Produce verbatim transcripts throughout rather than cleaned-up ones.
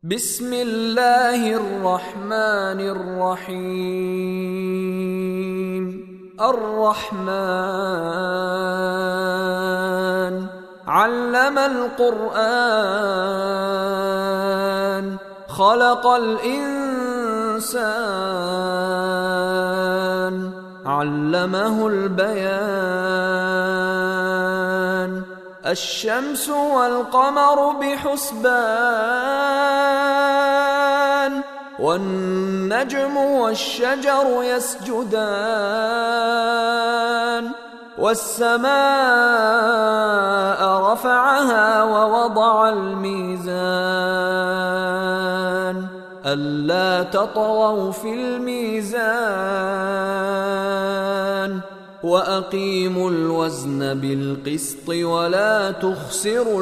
بسم الله الرحمن الرحيم. الرحمن علم القرآن خلق الإنسان علمه البيان. الشمس والقمر بحسبان والنجم والشجر يسجدان. والسماء رفعها ووضع الميزان ألا تطغوا في الميزان وأقيموا الوزن بالقسط ولا تخسروا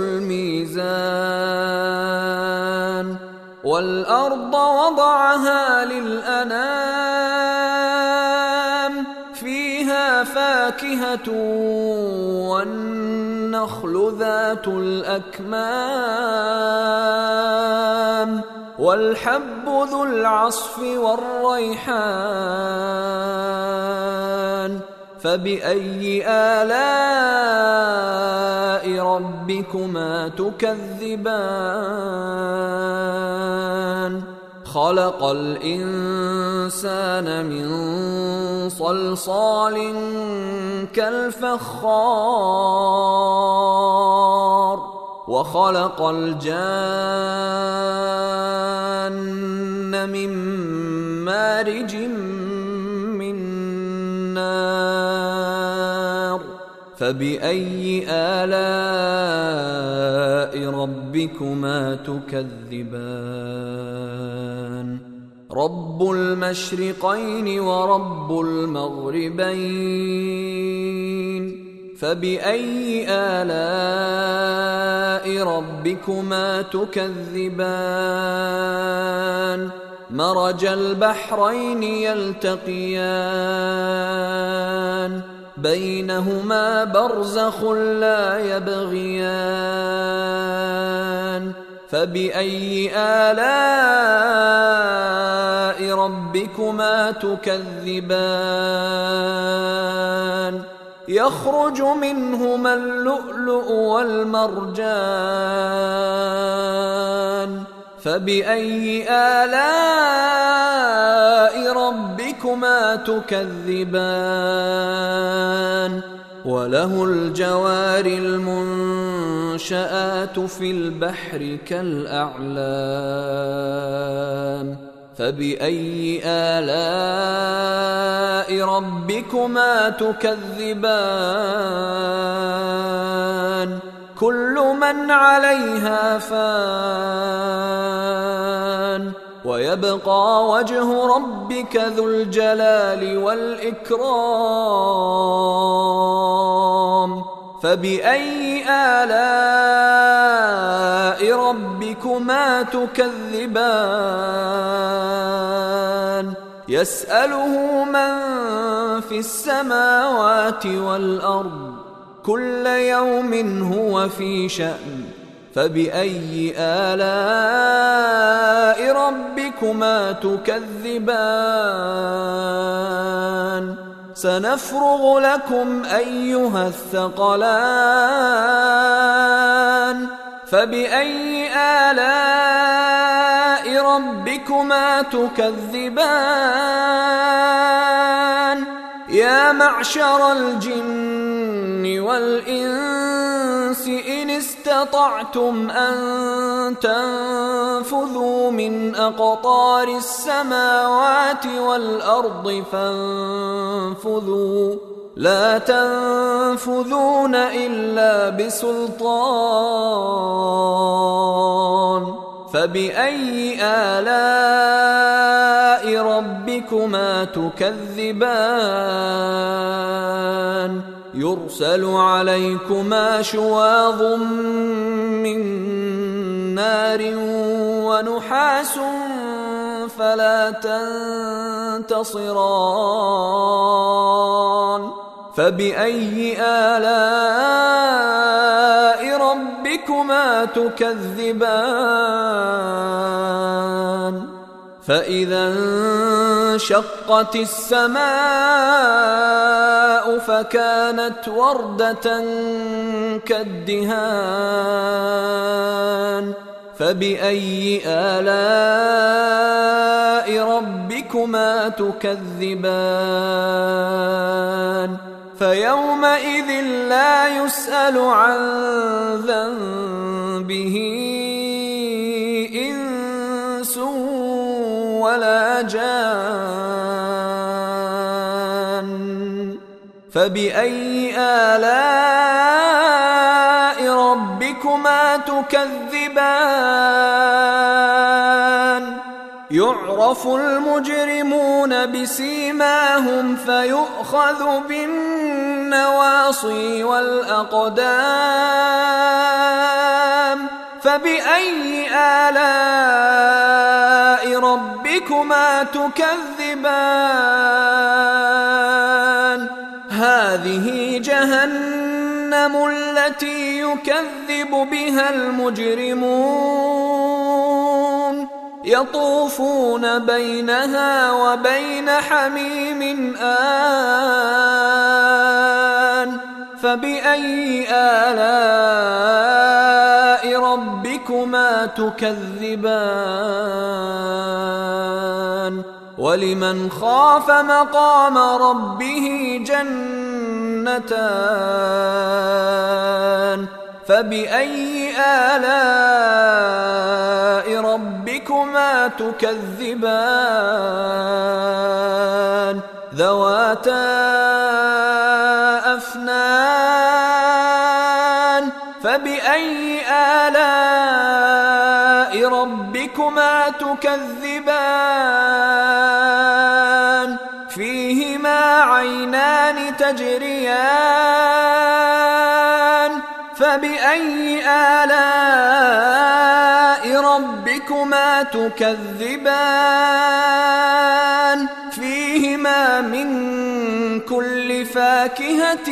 الميزان. والأرض وضعها للأنام فيها فاكهة والنخل ذات الأكمام والحب ذو العصف والريحان. فبأي آلاء ربكما تكذبان؟ خلق الإنسان من صلصال كالفخار وخلق الجان من مارج من نار. فبأي آلاء ربكما تكذبان؟ رب المشرقين ورب المغربين. فبأي آلاء ربكما تكذبان؟ مرج البحرين يلتقيان بينهما برزخ لا يبغيان. فبأي آلاء ربكما تكذبان؟ يخرج منهما اللؤلؤ والمرجان. فبأي آلاء ربكما تكذبان؟ وله الجوار المنشآت في البحر كالأعلام. فبأي آلاء ربكما تكذبان؟ كل من عليها فان ويبقى وجه ربك ذو الجلال والإكرام. فبأي آلاء ربكما تكذبان؟ يسأله من في السماوات والأرض كل يوم هو في شأن. فبأي آلاء ربكما تكذبان؟ سنفرغ لكم أيها الثقلان. فبأي آلاء ربكما تكذبان؟ يا معشر الجن والإنس إن استطعتم أن تنفذوا من أقطار السماوات والأرض فانفذوا لا تنفذون إلا بسلطان. فبأي آلاء ربكما تكذبان؟ يرسل عليكما شواظ من نار ونحاس فلا تنتصران. فبأي آلاء ربكما تكذبان فإذا انشقت السماء فكانت وردة كالدهان فبأي آلاء ربكما تكذبان فيومئذ لا يسأل عن ذنبه إنس ولا جان فبأي آلاء ربكما تكذبان يعرف المجرمون بسيماهم فيؤخذ بالنواصي والأقدام فبأي آلاء ربكما تكذبان هذه جهنم التي يكذب بها المجرمون يطوفون بينها وبين حميم آن فبأي آلاء ربكما تكذبان ولمن خاف مقام ربه جنتان فبأي آلاء ربكما تكذبان ذواتا أفنان فبأي آلاء ربكما تكذبان فيهما عينان تجريان فبأي آلاء ربكما تكذبان فيهما من كل فاكهة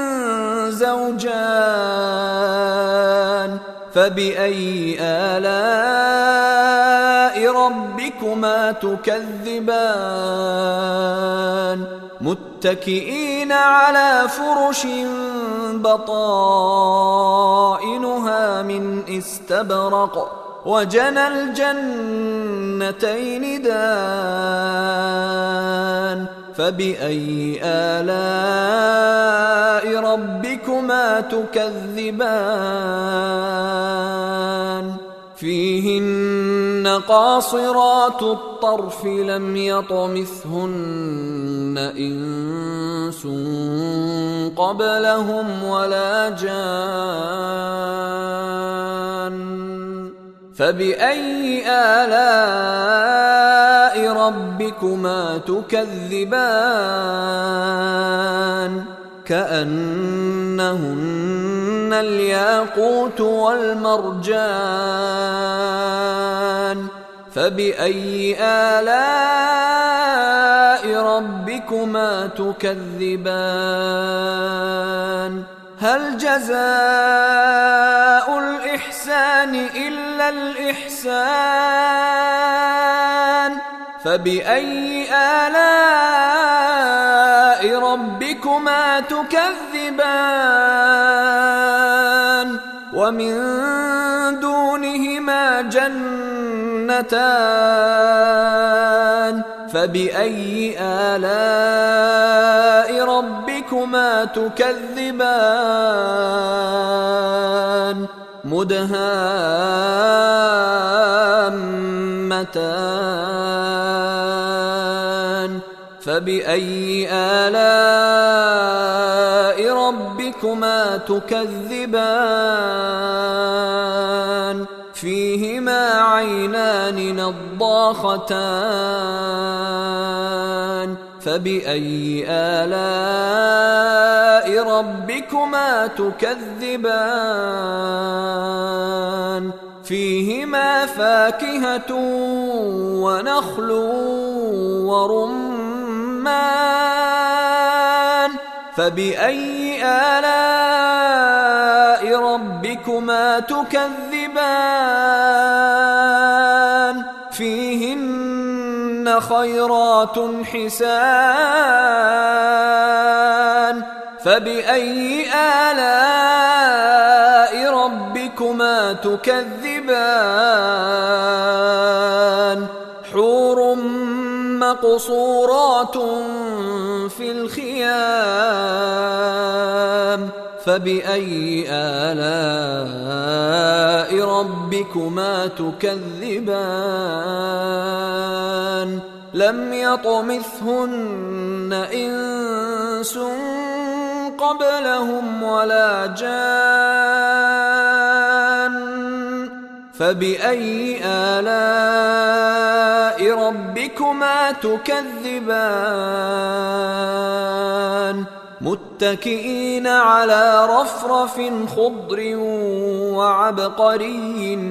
زوجان فبأي آلاء ربكما تكذبان متكئين على فرش بطائنها من استبرق وجنى الجنتين دان فبأي آلاء ربكما تكذبان فيهن قاصرات الطرف لم يطمثهن إنس قبلهم ولا جان فبأي آلاء ربكما تكذبان كأنهن الياقوت والمرجان فبأي آلاء ربكما تكذبان هل جزاء الإحسان إلا الإحسان فبأي آلاء ربكما تكذبان ومن دونهما جنتان فبأي آلاء ربكما تكذبان مدهامتان فبأي آلاء ربكما تكذبان فيهما عينان نضاختان فبأي آلاء ربكما تكذبان فيهما فاكهة ونخل ورمان فبأي آلاء ربكما تكذبان فيهن فيهن خيرات حسان فبأي آلاء ربكما تكذبان حور مقصورات في الخيام فبأي آلاء ربكما تكذبان لم يطمثهن إنس قبلهم ولا جان فبأي آلاء ربكما تكذبان متكئين على رفرف خضر وعبقري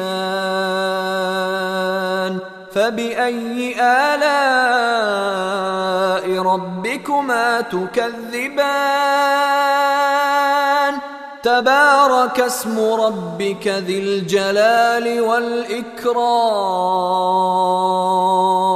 حسان فبأي آلاء ربكما تكذبان تبارك اسم ربك ذي الجلال والإكرام